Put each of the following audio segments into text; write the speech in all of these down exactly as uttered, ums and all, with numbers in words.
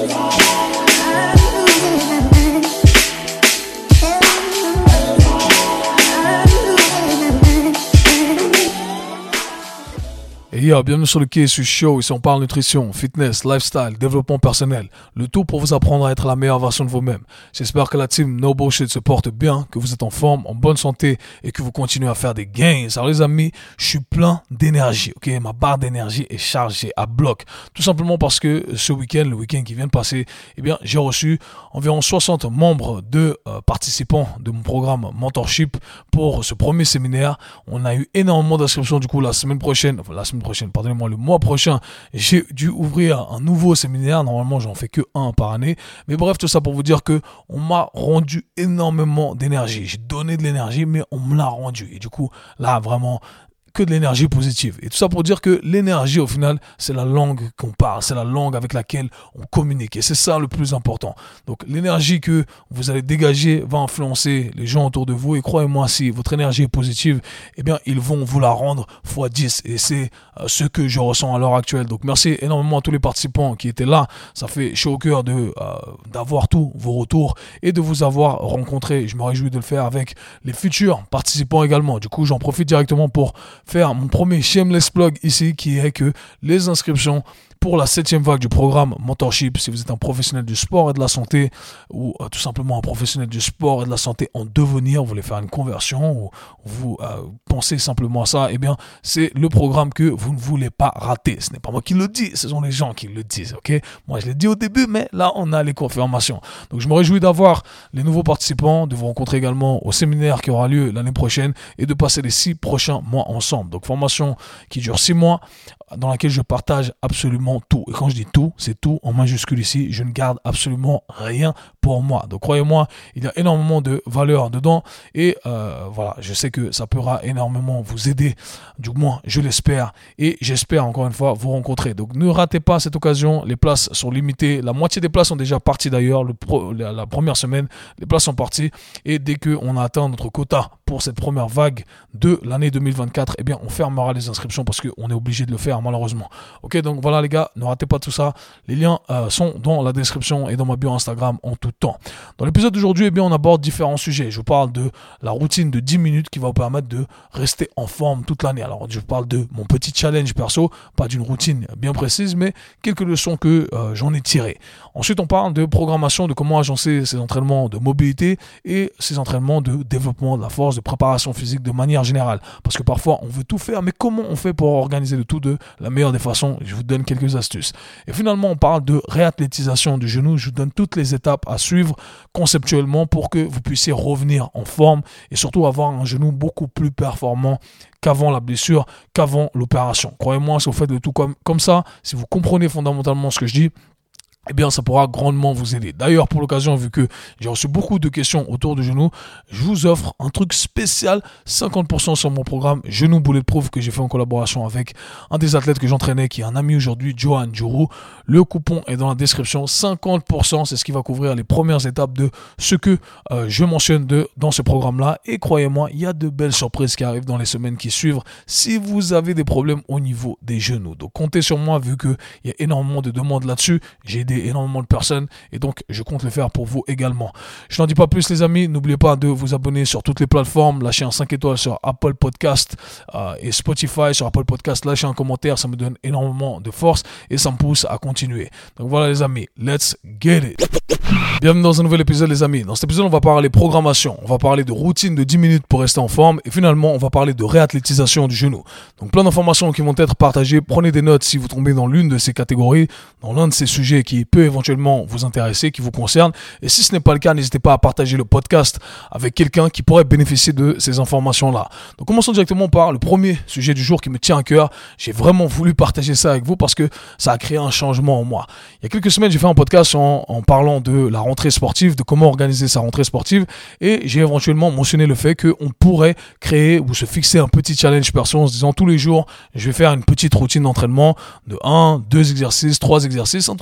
Et yo, bienvenue sur le K S U Show. Ici on parle nutrition, fitness, lifestyle, développement personnel. Le tout pour vous apprendre à être la meilleure version de vous-même. J'espère que la team No Bullshit se porte bien, que vous êtes en forme, en bonne santé et que vous continuez à faire des gains. Alors les amis, je suis plein d'énergie. Ok, ma barre d'énergie est chargée à bloc. Tout simplement parce que ce week-end, le week-end qui vient de passer, eh bien j'ai reçu environ soixante membres de euh, participants de mon programme Mentorship pour ce premier séminaire. On a eu énormément d'inscriptions du coup la semaine prochaine, enfin la semaine prochaine, pardonnez-moi, le mois prochain, j'ai dû ouvrir un nouveau séminaire. Normalement, j'en fais que un par année. Mais bref, tout ça pour vous dire que on m'a rendu énormément d'énergie. J'ai donné de l'énergie, mais on me l'a rendu. Et du coup, là, vraiment, que de l'énergie positive. Et tout ça pour dire que l'énergie, au final, c'est la langue qu'on parle, c'est la langue avec laquelle on communique. Et c'est ça le plus important. Donc, l'énergie que vous allez dégager va influencer les gens autour de vous. Et croyez-moi, si votre énergie est positive, eh bien, ils vont vous la rendre fois dix. Et c'est euh, ce que je ressens à l'heure actuelle. Donc, merci énormément à tous les participants qui étaient là. Ça fait chaud au cœur de, euh, d'avoir tous vos retours et de vous avoir rencontré. Je me réjouis de le faire avec les futurs participants également. Du coup, j'en profite directement pour faire mon premier shameless plug ici, qui est que les inscriptions pour la septième vague du programme Mentorship, si vous êtes un professionnel du sport et de la santé, ou euh, tout simplement un professionnel du sport et de la santé en devenir, vous voulez faire une conversion, ou vous euh, pensez simplement à ça, eh bien, c'est le programme que vous ne voulez pas rater. Ce n'est pas moi qui le dis, ce sont les gens qui le disent, ok? Moi, je l'ai dit au début, mais là, on a les confirmations. Donc, je me réjouis d'avoir les nouveaux participants, de vous rencontrer également au séminaire qui aura lieu l'année prochaine et de passer les six prochains mois ensemble. Donc, formation qui dure six mois, dans laquelle je partage absolument tout. Et quand je dis tout, c'est tout en majuscule ici. Je ne garde absolument rien pour moi. Donc croyez-moi, il y a énormément de valeur dedans. Et euh, voilà, je sais que ça pourra énormément vous aider. Du moins, je l'espère. Et j'espère encore une fois vous rencontrer. Donc ne ratez pas cette occasion. Les places sont limitées. La moitié des places sont déjà parties d'ailleurs. Le pro, la, la première semaine, les places sont parties. Et dès qu'on a atteint notre quota pour cette première vague de l'année deux mille vingt-quatre, eh bien on fermera les inscriptions parce qu'on est obligé de le faire malheureusement. Ok, donc voilà les gars, ne ratez pas tout ça. Les liens euh, sont dans la description et dans ma bio Instagram en tout temps. Dans l'épisode d'aujourd'hui, eh bien on aborde différents sujets. Je vous parle de la routine de dix minutes qui va vous permettre de rester en forme toute l'année. Alors je vous parle de mon petit challenge perso, pas d'une routine bien précise, mais quelques leçons que euh, j'en ai tirées. Ensuite, on parle de programmation, de comment agencer ces entraînements de mobilité et ces entraînements de développement de la force, de préparation physique de manière générale. Parce que parfois, on veut tout faire, mais comment on fait pour organiser le tout de la meilleure des façons? Je vous donne quelques astuces. Et finalement, on parle de réathlétisation du genou. Je vous donne toutes les étapes à suivre conceptuellement pour que vous puissiez revenir en forme et surtout avoir un genou beaucoup plus performant qu'avant la blessure, qu'avant l'opération. Croyez-moi, si vous faites le tout comme, comme ça, si vous comprenez fondamentalement ce que je dis, eh bien, ça pourra grandement vous aider. D'ailleurs, pour l'occasion, vu que j'ai reçu beaucoup de questions autour du genou, je vous offre un truc spécial, cinquante pour cent sur mon programme Genou Bulletproof que j'ai fait en collaboration avec un des athlètes que j'entraînais, qui est un ami aujourd'hui, Johan Djourou. Le coupon est dans la description. cinquante pour cent, c'est ce qui va couvrir les premières étapes de ce que euh, je mentionne de, dans ce programme-là. Et croyez-moi, il y a de belles surprises qui arrivent dans les semaines qui suivent si vous avez des problèmes au niveau des genoux. Donc, comptez sur moi, vu qu'il y a énormément de demandes là-dessus. J'ai aidé énormément de personnes et donc je compte le faire pour vous également. Je n'en dis pas plus les amis, n'oubliez pas de vous abonner sur toutes les plateformes, lâchez un cinq étoiles sur Apple Podcast euh, et Spotify. Sur Apple Podcast, lâchez un commentaire, ça me donne énormément de force et ça me pousse à continuer. Donc voilà les amis, let's get it. Bienvenue dans un nouvel épisode les amis. Dans cet épisode on va parler programmation, on va parler de routine de dix minutes pour rester en forme et finalement on va parler de réathlétisation du genou. Donc plein d'informations qui vont être partagées, prenez des notes si vous tombez dans l'une de ces catégories, dans l'un de ces sujets qui peut éventuellement vous intéresser, qui vous concerne. Et si ce n'est pas le cas, n'hésitez pas à partager le podcast avec quelqu'un qui pourrait bénéficier de ces informations-là. Donc commençons directement par le premier sujet du jour qui me tient à cœur. J'ai vraiment voulu partager ça avec vous parce que ça a créé un changement en moi. Il y a quelques semaines, j'ai fait un podcast en, en parlant de la rentrée sportive, de comment organiser sa rentrée sportive et j'ai éventuellement mentionné le fait qu'on pourrait créer ou se fixer un petit challenge perso en se disant tous les jours, je vais faire une petite routine d'entraînement de un, deux exercices, trois exercices, un truc vraiment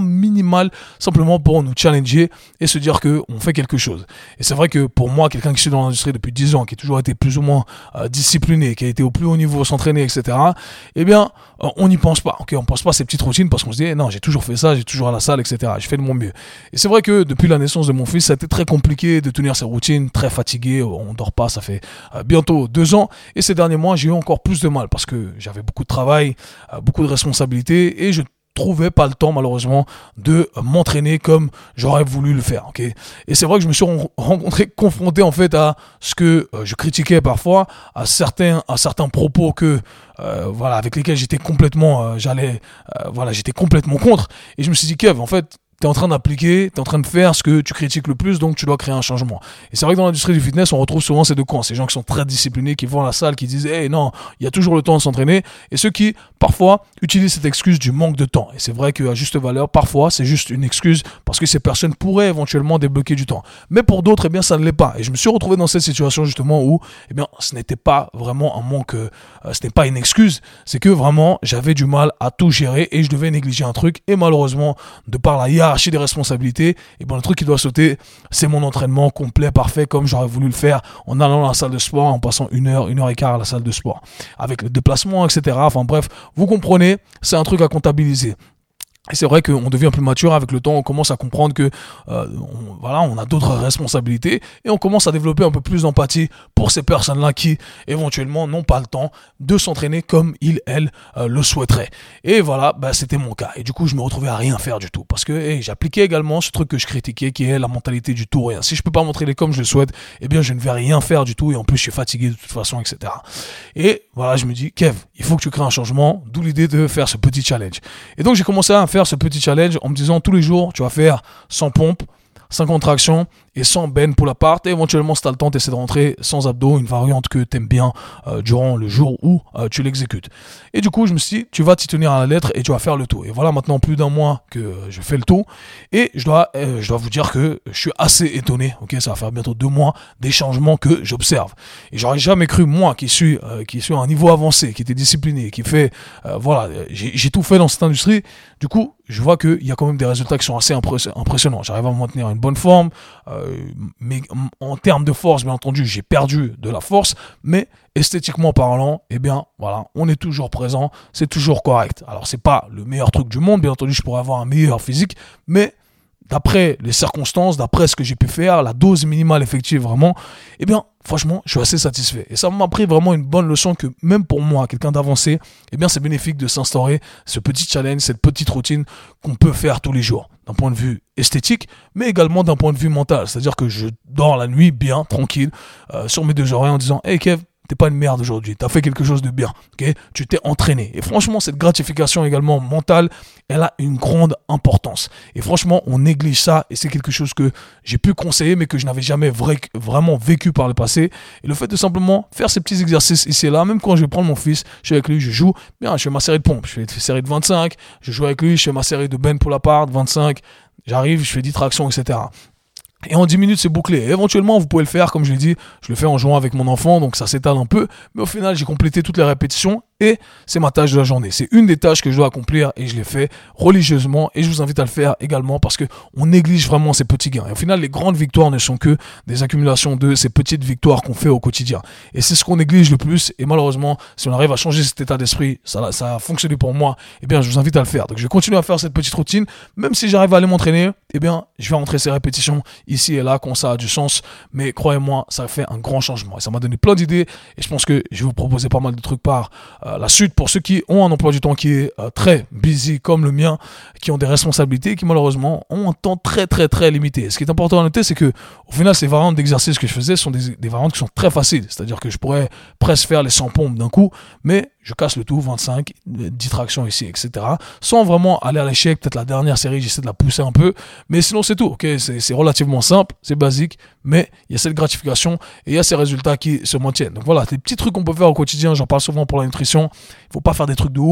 minimal simplement pour nous challenger et se dire qu'on fait quelque chose. Et c'est vrai que pour moi, quelqu'un qui est dans l'industrie depuis dix ans, qui a toujours été plus ou moins euh, discipliné, qui a été au plus haut niveau, s'entraîner, et cetera, eh bien, euh, on n'y pense pas. Okay, on pense pas à ces petites routines parce qu'on se dit, eh non, j'ai toujours fait ça, j'ai toujours à la salle, et cetera. Je fais de mon mieux. Et c'est vrai que depuis la naissance de mon fils, ça a été très compliqué de tenir ces routines, très fatigué, on dort pas, ça fait euh, bientôt deux ans. Et ces derniers mois, j'ai eu encore plus de mal parce que j'avais beaucoup de travail, euh, beaucoup de responsabilités et je trouvais pas le temps malheureusement de m'entraîner comme j'aurais voulu le faire, ok. Et c'est vrai que je me suis rencontré, confronté en fait à ce que euh, je critiquais parfois, à certains, à certains propos que euh, voilà avec lesquels j'étais complètement, euh, j'allais, euh, voilà, j'étais complètement contre. Et je me suis dit, Kev, en fait, t'es en train d'appliquer, t'es en train de faire ce que tu critiques le plus, donc tu dois créer un changement. Et c'est vrai que dans l'industrie du fitness, on retrouve souvent ces deux camps. Ces gens qui sont très disciplinés, qui vont à la salle, qui disent, hey, non, il y a toujours le temps de s'entraîner. Et ceux qui, parfois, utilisent cette excuse du manque de temps. Et c'est vrai qu'à juste valeur, parfois, c'est juste une excuse parce que ces personnes pourraient éventuellement débloquer du temps. Mais pour d'autres, eh bien, ça ne l'est pas. Et je me suis retrouvé dans cette situation, justement, où, eh bien, ce n'était pas vraiment un manque, euh, ce n'est pas une excuse. C'est que vraiment, j'avais du mal à tout gérer et je devais négliger un truc. Et malheureusement, de par la hiérarchie des responsabilités, et bon, le truc qui doit sauter, c'est mon entraînement complet, parfait, comme j'aurais voulu le faire en allant à la salle de sport, en passant une heure, une heure et quart à la salle de sport, avec le déplacement, et cetera. Enfin bref, vous comprenez, c'est un truc à comptabiliser. Et c'est vrai qu'on devient plus mature avec le temps, on commence à comprendre que euh, on, voilà, on a d'autres responsabilités et on commence à développer un peu plus d'empathie pour ces personnes-là qui éventuellement n'ont pas le temps de s'entraîner comme ils, elles, euh, le souhaiteraient. Et voilà, bah, c'était mon cas. Et du coup, je me retrouvais à rien faire du tout parce que hey, j'appliquais également ce truc que je critiquais qui est la mentalité du tout rien. Si je peux pas m'entraîner comme je le souhaite, eh bien, je ne vais rien faire du tout et en plus, je suis fatigué de toute façon, et cetera. Et voilà, je me dis, Kev, il faut que tu crées un changement, d'où l'idée de faire ce petit challenge. Et donc, j'ai commencé à faire ce petit challenge en me disant tous les jours tu vas faire cent pompes, cent contractions et cent bennes pour la part et éventuellement si tu as le temps tu essaies de rentrer cent abdos, une variante que tu aimes bien euh, durant le jour où euh, tu l'exécutes. Et du coup je me suis dit tu vas t'y tenir à la lettre et tu vas faire le tout. Et voilà maintenant plus d'un mois que euh, je fais le tout et je dois, euh, je dois vous dire que je suis assez étonné, ok, ça va faire bientôt deux mois des changements que j'observe. Et j'aurais jamais cru moi qui suis, euh, qui suis à un niveau avancé, qui était discipliné, qui fait, euh, voilà, j'ai, j'ai tout fait dans cette industrie. Du coup je vois qu'il y a quand même des résultats qui sont assez impressionnants. J'arrive à me maintenir une bonne forme, euh, mais en termes de force, bien entendu, j'ai perdu de la force, mais esthétiquement parlant, eh bien, voilà, on est toujours présent, c'est toujours correct. Alors, c'est pas le meilleur truc du monde, bien entendu, je pourrais avoir un meilleur physique, mais d'après les circonstances, d'après ce que j'ai pu faire, la dose minimale effective vraiment, eh bien, franchement, je suis assez satisfait. Et ça m'a appris vraiment une bonne leçon que même pour moi, quelqu'un d'avancé, eh bien, c'est bénéfique de s'instaurer ce petit challenge, cette petite routine qu'on peut faire tous les jours, d'un point de vue esthétique, mais également d'un point de vue mental. C'est-à-dire que je dors la nuit bien, tranquille, euh, sur mes deux oreilles en disant « Hey Kev, t'es pas une merde aujourd'hui, t'as fait quelque chose de bien, ok, tu t'es entraîné. » Et franchement, cette gratification également mentale, elle a une grande importance. Et franchement, on néglige ça et c'est quelque chose que j'ai pu conseiller, mais que je n'avais jamais vrai, vraiment vécu par le passé. Et le fait de simplement faire ces petits exercices ici et là, même quand je vais prendre mon fils, je suis avec lui, je joue, bien, je fais ma série de pompes, je fais une série de vingt-cinq, je joue avec lui, je fais ma série de bench pour la part, vingt-cinq, j'arrive, je fais dix tractions, et cetera. Et en dix minutes, c'est bouclé. Et éventuellement, vous pouvez le faire, comme je l'ai dit, je le fais en jouant avec mon enfant, donc ça s'étale un peu. Mais au final, j'ai complété toutes les répétitions et c'est ma tâche de la journée. C'est une des tâches que je dois accomplir et je l'ai fait religieusement et je vous invite à le faire également parce que on néglige vraiment ces petits gains. Et au final, les grandes victoires ne sont que des accumulations de ces petites victoires qu'on fait au quotidien. Et c'est ce qu'on néglige le plus. Et malheureusement, si on arrive à changer cet état d'esprit, ça, ça a fonctionné pour moi, eh bien, je vous invite à le faire. Donc, je vais continuer à faire cette petite routine. Même si j'arrive à aller m'entraîner, eh bien, je vais rentrer ces répétitions ici et là quand ça a du sens. Mais croyez-moi, ça fait un grand changement. Et ça m'a donné plein d'idées. Et je pense que je vais vous proposer pas mal de trucs par euh, la suite pour ceux qui ont un emploi du temps qui est euh, très busy comme le mien, qui ont des responsabilités, qui malheureusement ont un temps très très très limité. Ce qui est important à noter, c'est que au final, ces variantes d'exercices que je faisais sont des, des variantes qui sont très faciles. C'est-à-dire que je pourrais presque faire les cent pompes d'un coup, mais je casse le tout, vingt-cinq, dix tractions ici, et cetera. Sans vraiment aller à l'échec. Peut-être la dernière série, j'essaie de la pousser un peu, mais sinon c'est tout. Ok, c'est, c'est relativement simple, c'est basique, mais il y a cette gratification et il y a ces résultats qui se maintiennent. Donc voilà, des petits trucs qu'on peut faire au quotidien. J'en parle souvent pour la nutrition. Il faut pas faire des trucs de ouf.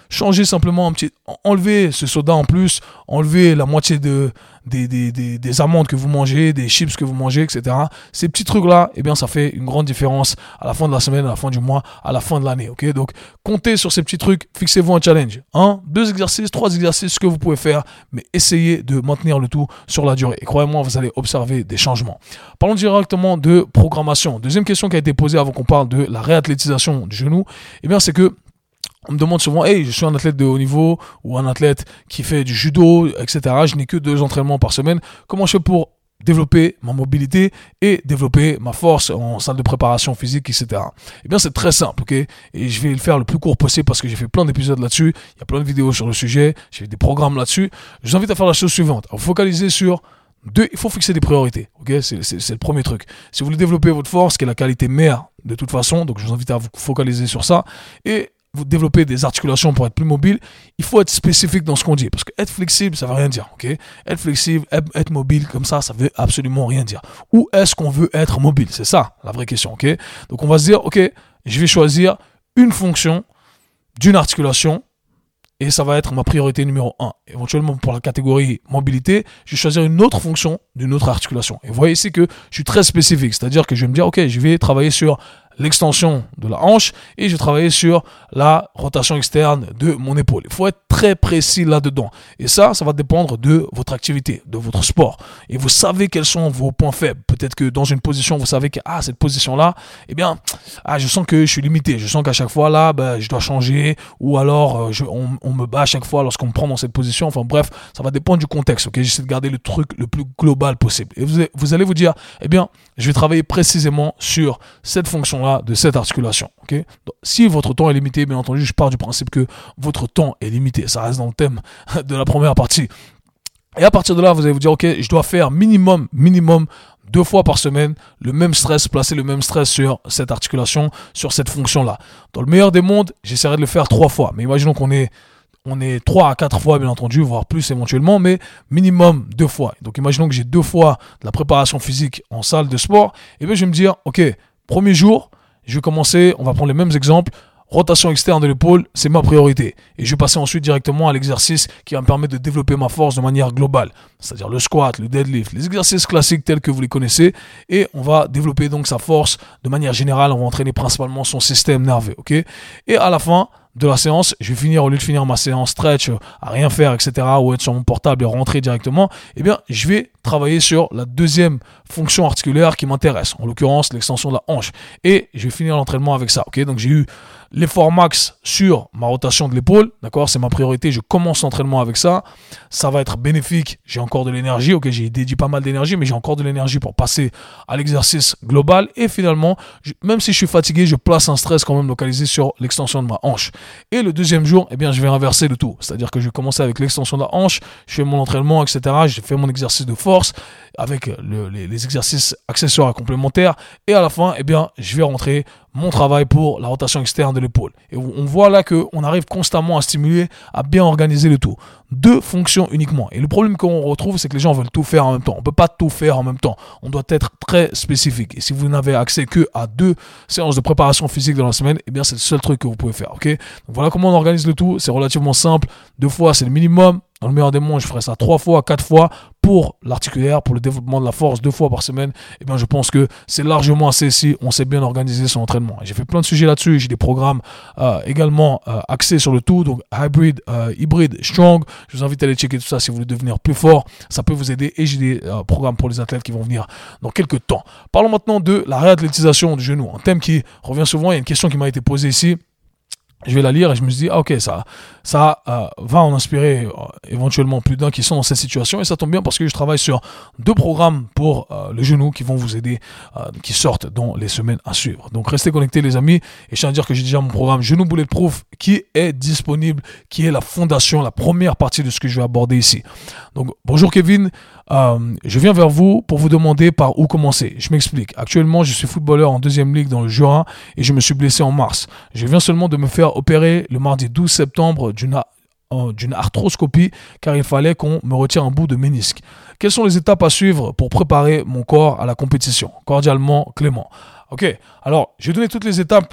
changez simplement un petit, enlevez ce soda en plus, enlevez la moitié de, des, des, des, des amandes que vous mangez, des chips que vous mangez, et cetera. Ces petits trucs-là, eh bien, ça fait une grande différence à la fin de la semaine, à la fin du mois, à la fin de l'année, ok? Donc, comptez sur ces petits trucs, fixez-vous un challenge. Un, deux exercices, trois exercices, ce que vous pouvez faire, mais essayez de maintenir le tout sur la durée. Et croyez-moi, vous allez observer des changements. Parlons directement de programmation. Deuxième question qui a été posée avant qu'on parle de la réathlétisation du genou, eh bien, c'est que on me demande souvent, hey, je suis un athlète de haut niveau ou un athlète qui fait du judo, et cetera. Je n'ai que deux entraînements par semaine. Comment je fais pour développer ma mobilité et développer ma force en salle de préparation physique, et cetera. Eh bien, c'est très simple, ok? Et je vais le faire le plus court possible parce que j'ai fait plein d'épisodes là-dessus. Il y a plein de vidéos sur le sujet. J'ai fait des programmes là-dessus. Je vous invite à faire la chose suivante. À vous focaliser sur deux. Il faut fixer des priorités, ok? C'est, c'est, c'est le premier truc. Si vous voulez développer votre force, qui est la qualité mère de toute façon, donc je vous invite à vous focaliser sur ça. Et vous développez des articulations pour être plus mobile, il faut être spécifique dans ce qu'on dit. Parce que être flexible, ça ne veut rien dire. ok Être flexible, être mobile comme ça, ça ne veut absolument rien dire. Où est-ce qu'on veut être mobile? C'est ça la vraie question. ok Donc on va se dire, ok, je vais choisir une fonction d'une articulation et ça va être ma priorité numéro un. Éventuellement, pour la catégorie mobilité, je vais choisir une autre fonction d'une autre articulation. Et vous voyez ici que je suis très spécifique. C'est-à-dire que je vais me dire, ok, je vais travailler sur l'extension de la hanche et je vais travailler sur la rotation externe de mon épaule. Il faut être très précis là-dedans. Et ça, ça va dépendre de votre activité, de votre sport. Et vous savez quels sont vos points faibles. Peut-être que dans une position, vous savez que ah, cette position-là, eh bien, ah, je sens que je suis limité. Je sens qu'à chaque fois, là, ben, je dois changer. Ou alors, je, on, on me bat à chaque fois lorsqu'on me prend dans cette position. Enfin bref, ça va dépendre du contexte. ok J'essaie de garder le truc le plus global possible. Et vous, vous allez vous dire, eh bien, je vais travailler précisément sur cette fonction-là de cette articulation. Okay Donc, si votre temps est limité, bien entendu, je pars du principe que votre temps est limité. Ça reste dans le thème de la première partie. Et à partir de là, vous allez vous dire, ok, je dois faire minimum, minimum deux fois par semaine le même stress, placer le même stress sur cette articulation, sur cette fonction-là. Dans le meilleur des mondes, j'essaierai de le faire trois fois. Mais imaginons qu'on est On est trois à quatre fois, bien entendu, voire plus éventuellement, mais minimum deux fois. Donc, imaginons que j'ai deux fois de la préparation physique en salle de sport. Et bien, je vais me dire, ok, premier jour, je vais commencer, on va prendre les mêmes exemples. Rotation externe de l'épaule, c'est ma priorité. Et je vais passer ensuite directement à l'exercice qui va me permettre de développer ma force de manière globale. C'est-à-dire le squat, le deadlift, les exercices classiques tels que vous les connaissez. Et on va développer donc sa force de manière générale. On va entraîner principalement son système nerveux. ok Et à la fin de la séance, je vais finir, au lieu de finir ma séance stretch, à rien faire, et cetera, ou être sur mon portable et rentrer directement, eh bien, je vais travailler sur la deuxième fonction articulaire qui m'intéresse, en l'occurrence l'extension de la hanche. Et je vais finir l'entraînement avec ça. ok Donc, j'ai eu l'effort max sur ma rotation de l'épaule, d'accord, c'est ma priorité, je commence l'entraînement avec ça, ça va être bénéfique, j'ai encore de l'énergie, ok, j'ai dédié pas mal d'énergie, mais j'ai encore de l'énergie pour passer à l'exercice global, et finalement, je, même si je suis fatigué, je place un stress quand même localisé sur l'extension de ma hanche. Et le deuxième jour, eh bien, je vais inverser le tout, c'est-à-dire que je vais commencer avec l'extension de la hanche, je fais mon entraînement, et cetera, je fais mon exercice de force, avec le, les, les exercices accessoires et complémentaires, et à la fin, eh bien, je vais rentrer mon travail pour la rotation externe de l'épaule. Et on voit là qu'on arrive constamment à stimuler, à bien organiser le tout. Deux fonctions uniquement. Et le problème qu'on retrouve, c'est que les gens veulent tout faire en même temps. On ne peut pas tout faire en même temps. On doit être très spécifique. Et si vous n'avez accès que à deux séances de préparation physique dans la semaine, eh bien, c'est le seul truc que vous pouvez faire. ok Donc voilà comment on organise le tout. C'est relativement simple. Deux fois, c'est le minimum. Dans le meilleur des mondes, je ferai ça trois fois, quatre fois pour l'articulaire, pour le développement de la force, deux fois par semaine. Et bien, je pense que c'est largement assez si on sait bien organiser son entraînement. J'ai fait plein de sujets là-dessus. J'ai des programmes euh, également euh, axés sur le tout, donc hybrid, euh, hybride, strong. Je vous invite à aller checker tout ça si vous voulez devenir plus fort. Ça peut vous aider. Et j'ai des euh, programmes pour les athlètes qui vont venir dans quelques temps. Parlons maintenant de la réathlétisation du genou. Un thème qui revient souvent. Il y a une question qui m'a été posée ici. Je vais la lire et je me suis dit, ah ok, ça, ça euh, va en inspirer euh, éventuellement plus d'un qui sont dans cette situation. Et ça tombe bien parce que je travaille sur deux programmes pour euh, le genou qui vont vous aider, euh, qui sortent dans les semaines à suivre. Donc restez connectés les amis. Et je tiens à dire que j'ai déjà mon programme Genou Bulletproof qui est disponible, qui est la fondation, la première partie de ce que je vais aborder ici. Donc bonjour Kevin. Euh, je viens vers vous pour vous demander par où commencer. Je m'explique. Actuellement, je suis footballeur en deuxième ligue dans le Jura et je me suis blessé en mars. Je viens seulement de me faire opérer le mardi douze septembre d'une, euh, d'une arthroscopie car il fallait qu'on me retire un bout de ménisque. Quelles sont les étapes à suivre pour préparer mon corps à la compétition? Cordialement, Clément. Ok, alors je vais donner toutes les étapes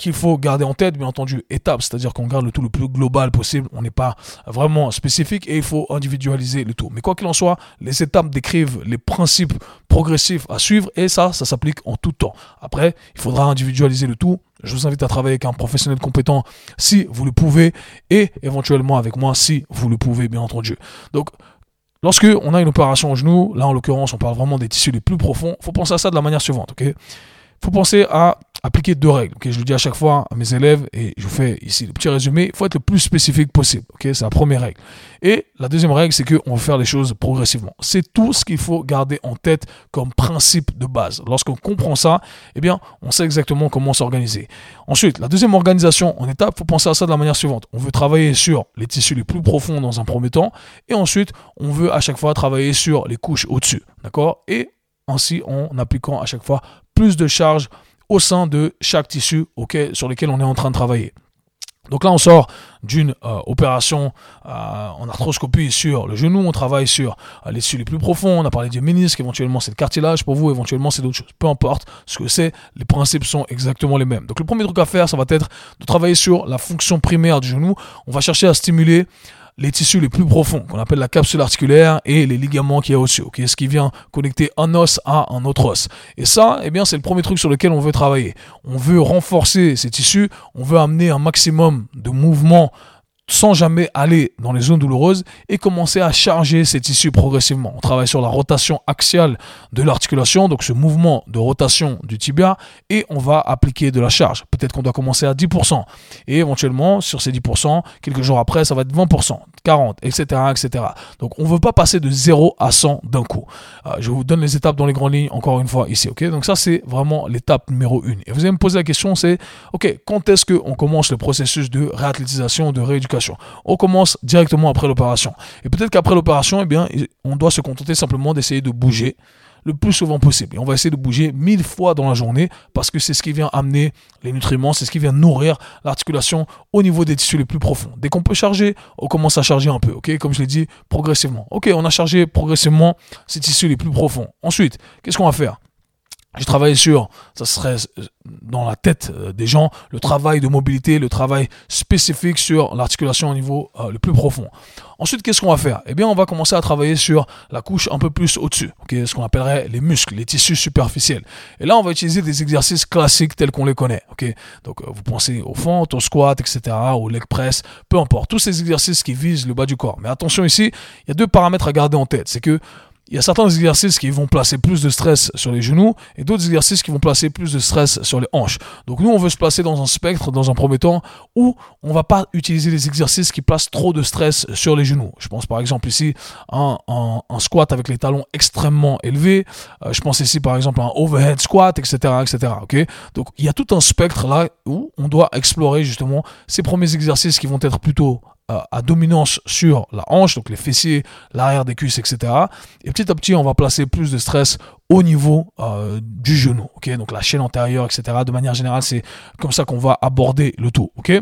qu'il faut garder en tête, bien entendu, étape, c'est-à-dire qu'on garde le tout le plus global possible, on n'est pas vraiment spécifique et il faut individualiser le tout. Mais quoi qu'il en soit, les étapes décrivent les principes progressifs à suivre et ça, ça s'applique en tout temps. Après, il faudra individualiser le tout. Je vous invite à travailler avec un professionnel compétent si vous le pouvez et éventuellement avec moi si vous le pouvez, bien entendu. Donc, lorsque on a une opération au genou, là en l'occurrence, on parle vraiment des tissus les plus profonds, il faut penser à ça de la manière suivante, ok ? Il faut penser à appliquer deux règles, ok ? Je le dis à chaque fois à mes élèves et je vous fais ici le petit résumé, il faut être le plus spécifique possible, ok ? C'est la première règle. Et la deuxième règle, c'est qu'on va faire les choses progressivement. C'est tout ce qu'il faut garder en tête comme principe de base. Lorsqu'on comprend ça, eh bien, on sait exactement comment s'organiser. Ensuite, la deuxième organisation en étape, il faut penser à ça de la manière suivante. On veut travailler sur les tissus les plus profonds dans un premier temps et ensuite, on veut à chaque fois travailler sur les couches au-dessus, d'accord ? Et ainsi, en appliquant à chaque fois plus de charge au sein de chaque tissu auquel, sur lequel on est en train de travailler. Donc là, on sort d'une euh, opération euh, en arthroscopie sur le genou, on travaille sur euh, les tissus les plus profonds, on a parlé du ménisque, éventuellement c'est le cartilage pour vous, éventuellement c'est d'autres choses. Peu importe ce que c'est, les principes sont exactement les mêmes. Donc le premier truc à faire, ça va être de travailler sur la fonction primaire du genou. On va chercher à stimuler les tissus les plus profonds, qu'on appelle la capsule articulaire et les ligaments qu'il y a au-dessus, okay, ce qui vient connecter un os à un autre os. Et ça, eh bien, c'est le premier truc sur lequel on veut travailler. On veut renforcer ces tissus, on veut amener un maximum de mouvement sans jamais aller dans les zones douloureuses et commencer à charger ces tissus progressivement. On travaille sur la rotation axiale de l'articulation, donc ce mouvement de rotation du tibia, et on va appliquer de la charge. Peut-être qu'on doit commencer à dix pour cent et éventuellement sur ces dix pour cent, quelques jours après, ça va être vingt pour cent, quarante pour cent, et cetera, et cetera. Donc on ne veut pas passer de zéro à cent d'un coup. Euh, je vous donne les étapes dans les grandes lignes encore une fois ici, ok? Donc ça c'est vraiment l'étape numéro une. Et vous allez me poser la question, c'est ok, quand est-ce qu'on commence le processus de réathlétisation, de rééducation? On commence directement après l'opération. Et peut-être qu'après l'opération, eh bien, on doit se contenter simplement d'essayer de bouger le plus souvent possible. Et on va essayer de bouger mille fois dans la journée parce que c'est ce qui vient amener les nutriments, c'est ce qui vient nourrir l'articulation au niveau des tissus les plus profonds. Dès qu'on peut charger, on commence à charger un peu, ok? Comme je l'ai dit, progressivement. Ok, on a chargé progressivement ces tissus les plus profonds. Ensuite, qu'est-ce qu'on va faire? J'ai travaillé sur, ça serait dans la tête des gens, le travail de mobilité, le travail spécifique sur l'articulation au niveau euh, le plus profond. Ensuite, qu'est-ce qu'on va faire? Eh bien, on va commencer à travailler sur la couche un peu plus au-dessus, okay, ce qu'on appellerait les muscles, les tissus superficiels. Et là, on va utiliser des exercices classiques tels qu'on les connaît. Okay. Donc, euh, vous pensez au fentes, au squat, et cetera, au leg press, peu importe. Tous ces exercices qui visent le bas du corps. Mais attention ici, il y a deux paramètres à garder en tête. C'est que il y a certains exercices qui vont placer plus de stress sur les genoux et d'autres exercices qui vont placer plus de stress sur les hanches. Donc nous, on veut se placer dans un spectre, dans un premier temps, où on ne va pas utiliser des exercices qui placent trop de stress sur les genoux. Je pense par exemple ici à un, un, un squat avec les talons extrêmement élevés. Euh, je pense ici par exemple à un overhead squat, et cetera, et cetera. Okay. Donc il y a tout un spectre là où on doit explorer justement ces premiers exercices qui vont être plutôt à dominance sur la hanche, donc les fessiers, l'arrière des cuisses, et cetera. Et petit à petit, on va placer plus de stress au niveau euh, du genou, ok? Donc la chaîne antérieure, et cetera. De manière générale, c'est comme ça qu'on va aborder le tout, ok?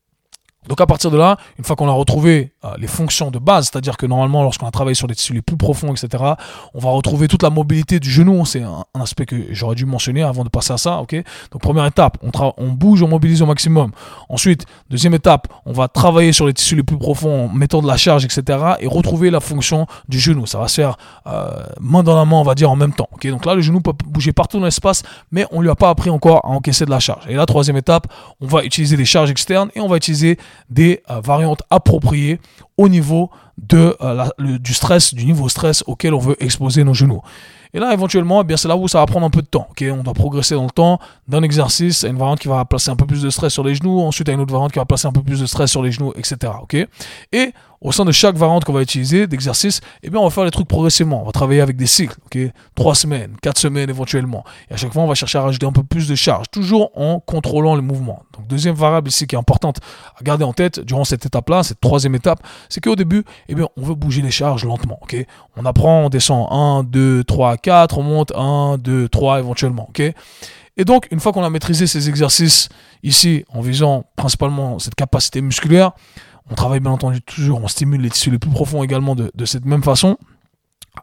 Donc à partir de là, une fois qu'on a retrouvé euh, les fonctions de base, c'est-à-dire que normalement lorsqu'on a travaillé sur les tissus les plus profonds, et cetera, on va retrouver toute la mobilité du genou. C'est un, un aspect que j'aurais dû mentionner avant de passer à ça, ok? Donc première étape, on, tra- on bouge, on mobilise au maximum. Ensuite, deuxième étape, on va travailler sur les tissus les plus profonds en mettant de la charge, et cetera, et retrouver la fonction du genou. Ça va se faire euh, main dans la main, on va dire en même temps, ok? Donc là, le genou peut bouger partout dans l'espace, mais on lui a pas appris encore à encaisser de la charge. Et la troisième étape, on va utiliser des charges externes et on va utiliser des euh, variantes appropriées au niveau de, euh, la, le, du stress, du niveau stress auquel on veut exposer nos genoux. Et là, éventuellement, eh bien, c'est là où ça va prendre un peu de temps. Okay, on doit progresser dans le temps d'un exercice à une variante qui va placer un peu plus de stress sur les genoux, ensuite à une autre variante qui va placer un peu plus de stress sur les genoux, et cetera. Okay, et au sein de chaque variante qu'on va utiliser d'exercice, eh bien, on va faire les trucs progressivement. On va travailler avec des cycles, okay, trois semaines, quatre semaines éventuellement. Et à chaque fois, on va chercher à rajouter un peu plus de charge, toujours en contrôlant le mouvement. Donc, deuxième variable ici qui est importante à garder en tête durant cette étape-là, cette troisième étape, c'est qu'au début, eh bien, on veut bouger les charges lentement. Okay, on apprend, on descend un, deux, trois, quatre, on monte un, deux, trois éventuellement. Okay. Et donc, une fois qu'on a maîtrisé ces exercices ici, en visant principalement cette capacité musculaire, on travaille bien entendu toujours, on stimule les tissus les plus profonds également de, de cette même façon.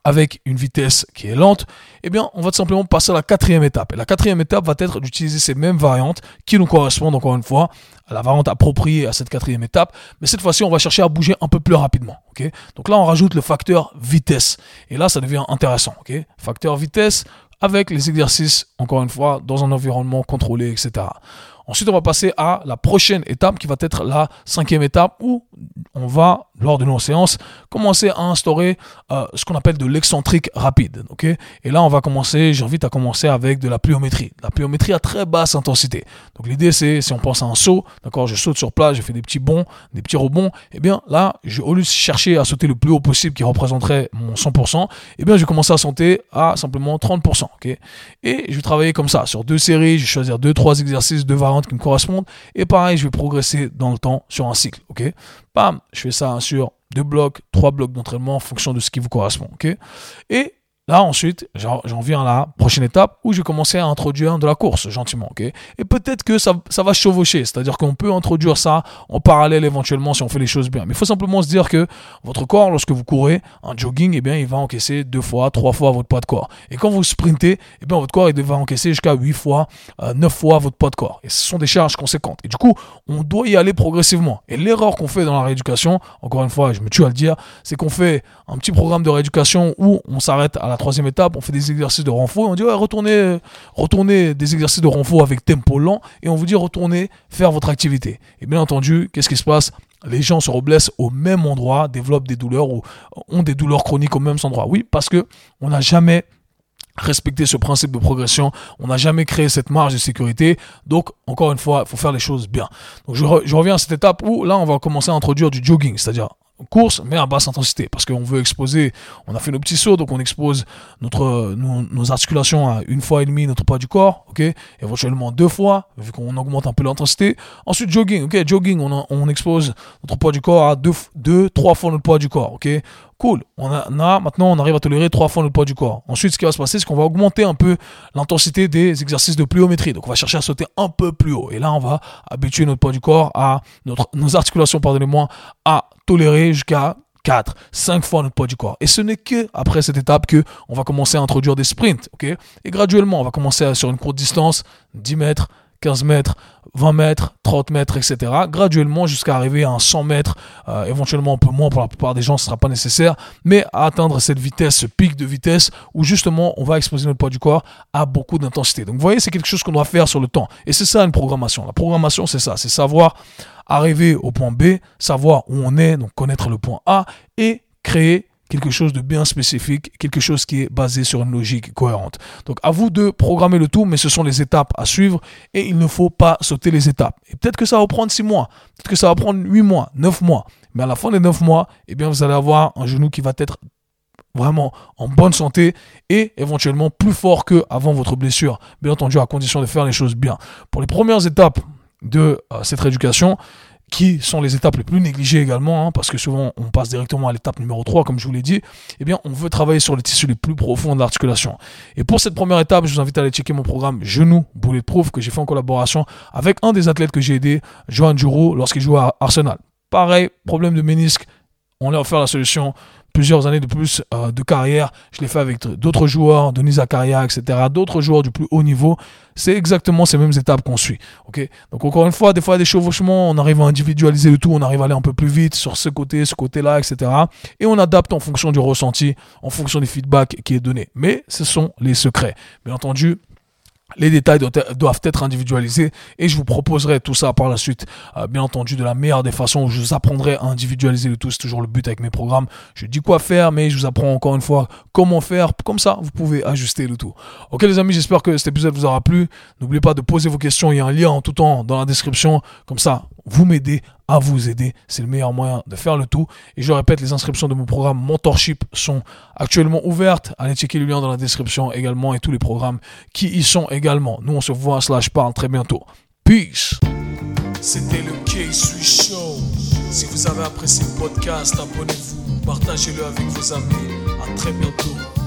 avec une vitesse qui est lente, eh bien, on va tout simplement passer à la quatrième étape. Et la quatrième étape va être d'utiliser ces mêmes variantes qui nous correspondent, encore une fois, à la variante appropriée à cette quatrième étape. Mais cette fois-ci, on va chercher à bouger un peu plus rapidement. Okay, donc là, on rajoute le facteur vitesse. Et là, ça devient intéressant. Okay, facteur vitesse avec les exercices, encore une fois, dans un environnement contrôlé, et cetera. Ensuite, on va passer à la prochaine étape qui va être la cinquième étape où on va, lors de nos séances, commencer à instaurer euh, ce qu'on appelle de l'excentrique rapide. Okay, et là, on va commencer, j'invite à commencer avec de la pliométrie. La pliométrie à très basse intensité. Donc l'idée, c'est, si on pense à un saut, d'accord, je saute sur place, je fais des petits bonds, des petits rebonds, et bien là, je, au lieu de chercher à sauter le plus haut possible qui représenterait mon cent pour cent, et bien je vais commencer à sauter à simplement trente pour cent. Okay, et je vais travailler comme ça, sur deux séries, je vais choisir deux, trois exercices, deux variantes qui me correspondent, et pareil, je vais progresser dans le temps sur un cycle. Ok, bam, je fais ça sur deux blocs, trois blocs d'entraînement en fonction de ce qui vous correspond. Ok, et là, ensuite, j'en viens à la prochaine étape où je vais commencer à introduire de la course gentiment. Okay, et peut-être que ça, ça va chevaucher, c'est-à-dire qu'on peut introduire ça en parallèle éventuellement si on fait les choses bien. Mais il faut simplement se dire que votre corps, lorsque vous courez, un jogging, eh bien, il va encaisser deux fois, trois fois votre poids de corps. Et quand vous sprintez, eh bien, votre corps il va encaisser jusqu'à huit fois, euh, neuf fois votre poids de corps. Et ce sont des charges conséquentes. Et du coup, on doit y aller progressivement. Et l'erreur qu'on fait dans la rééducation, encore une fois, je me tue à le dire, c'est qu'on fait un petit programme de rééducation où on s'arrête à la troisième étape, on fait des exercices de renfort, on dit ouais, retournez, retournez des exercices de renfort avec tempo lent et on vous dit retournez faire votre activité. Et bien entendu, qu'est-ce qui se passe? Les gens se reblessent au même endroit, développent des douleurs ou ont des douleurs chroniques au même endroit. Oui, parce que on n'a jamais respecté ce principe de progression, on n'a jamais créé cette marge de sécurité. Donc, encore une fois, il faut faire les choses bien. Donc, je, re, je reviens à cette étape où là, on va commencer à introduire du jogging, c'est-à-dire course mais à basse intensité parce qu'on veut exposer, on a fait nos petits sauts donc on expose notre, nos, nos articulations à une fois et demie notre poids du corps, ok, éventuellement deux fois vu qu'on augmente un peu l'intensité. Ensuite jogging, ok, jogging on, on expose notre poids du corps à deux, deux, trois fois notre poids du corps, ok. Cool, on a, on a, maintenant on arrive à tolérer trois fois notre poids du corps. Ensuite, ce qui va se passer, c'est qu'on va augmenter un peu l'intensité des exercices de pliométrie. Donc on va chercher à sauter un peu plus haut. Et là, on va habituer notre poids du corps à, notre, nos articulations, pardonnez-moi, à tolérer jusqu'à quatre, cinq fois notre poids du corps. Et ce n'est que après cette étape que on va commencer à introduire des sprints, ok. Et graduellement, on va commencer à, sur une courte distance, dix mètres, quinze mètres, vingt mètres, trente mètres, et cetera. Graduellement jusqu'à arriver à un cent mètres, euh, éventuellement un peu moins pour la plupart des gens, ce ne sera pas nécessaire, mais à atteindre cette vitesse, ce pic de vitesse où justement on va exposer notre poids du corps à beaucoup d'intensité. Donc vous voyez, c'est quelque chose qu'on doit faire sur le temps. Et c'est ça une programmation. La programmation, c'est ça, c'est savoir arriver au point B, savoir où on est, donc connaître le point A et créer quelque chose de bien spécifique, quelque chose qui est basé sur une logique cohérente. Donc à vous de programmer le tout, mais ce sont les étapes à suivre et il ne faut pas sauter les étapes. Et peut-être que ça va prendre six mois, peut-être que ça va prendre huit mois, neuf mois, mais à la fin des neuf mois, eh bien vous allez avoir un genou qui va être vraiment en bonne santé et éventuellement plus fort qu'avant votre blessure. Bien entendu, à condition de faire les choses bien. Pour les premières étapes de euh, cette rééducation, qui sont les étapes les plus négligées également, hein, parce que souvent on passe directement à l'étape numéro trois, comme je vous l'ai dit, eh bien on veut travailler sur les tissus les plus profonds de l'articulation. Et pour cette première étape, je vous invite à aller checker mon programme Genou Bulletproof que j'ai fait en collaboration avec un des athlètes que j'ai aidé, Johan Djourou, lorsqu'il jouait à Arsenal. Pareil, problème de ménisque, on leur a offert la solution. Plusieurs années de plus euh, de carrière, je l'ai fait avec d'autres joueurs, Denis Zakaria, et cetera, d'autres joueurs du plus haut niveau. C'est exactement ces mêmes étapes qu'on suit. Okay, donc encore une fois, des fois, il y a des chevauchements, on arrive à individualiser le tout, on arrive à aller un peu plus vite sur ce côté, ce côté-là, et cetera. Et on adapte en fonction du ressenti, en fonction des feedbacks qui est donné. Mais ce sont les secrets. Bien entendu, les détails doivent être individualisés et je vous proposerai tout ça par la suite, euh, bien entendu, de la meilleure des façons où je vous apprendrai à individualiser le tout. C'est toujours le but avec mes programmes. Je dis quoi faire, mais je vous apprends encore une fois comment faire. Comme ça, vous pouvez ajuster le tout. Ok les amis, j'espère que cet épisode vous aura plu. N'oubliez pas de poser vos questions. Il y a un lien en tout temps dans la description. Comme ça, vous m'aidez à vous aider. C'est le meilleur moyen de faire le tout. Et je répète, les inscriptions de mon programme Mentorship sont actuellement ouvertes. Allez checker le lien dans la description également et tous les programmes qui y sont également. Nous, on se voit slash parle très bientôt. Peace. C'était le K-Swiss Show. Si vous avez apprécié le podcast, abonnez-vous, partagez-le avec vos amis. À très bientôt.